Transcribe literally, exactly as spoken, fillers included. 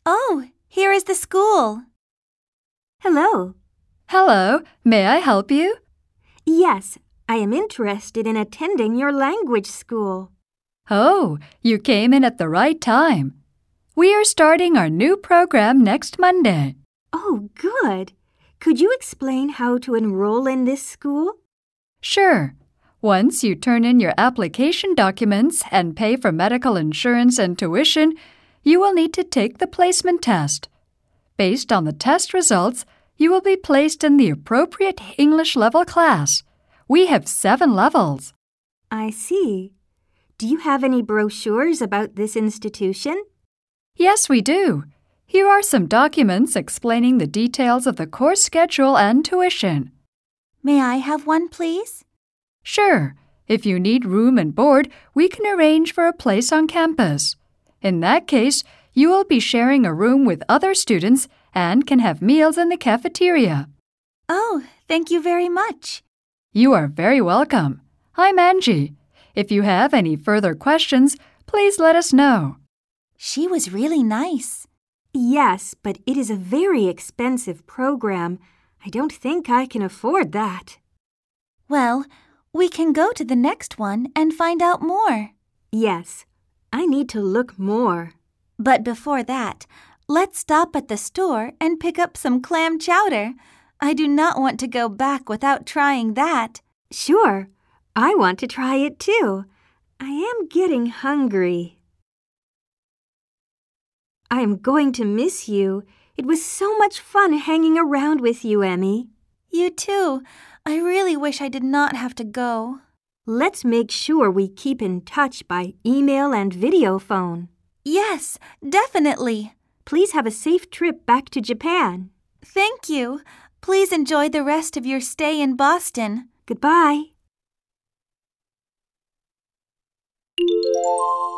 Oh, here is the school. Hello. Hello, may I help you? Yes, I am interested in attending your language school. Oh, you came in at the right time. We are starting our new program next Monday. Oh, good. Could you explain how to enroll in this school? Sure. Once you turn in your application documents and pay for medical insurance and tuition, you will need to take the placement test. Based on the test results, you will be placed in the appropriate English level class. We have seven levels. I see. Do you have any brochures about this institution? Yes, we do. Here are some documents explaining the details of the course schedule and tuition. May I have one, please? Sure. If you need room and board, we can arrange for a place on campus. In that case, you will be sharing a room with other students and can have meals in the cafeteria. Oh, thank you very much. You are very welcome. I'm Angie. If you have any further questions, please let us know. She was really nice. Yes, but it is a very expensive program. I don't think I can afford that. Well, we can go to the next one and find out more. Yes, I need to look more. But before that, let's stop at the store and pick up some clam chowder. I do not want to go back without trying that. Sure, I want to try it too. I am getting hungry. I am going to miss you. It was so much fun hanging around with you, Emmy. You too. I really wish I did not have to go. Let's make sure we keep in touch by email and video phone. Yes, definitely. Please have a safe trip back to Japan. Thank you. Please enjoy the rest of your stay in Boston. Goodbye.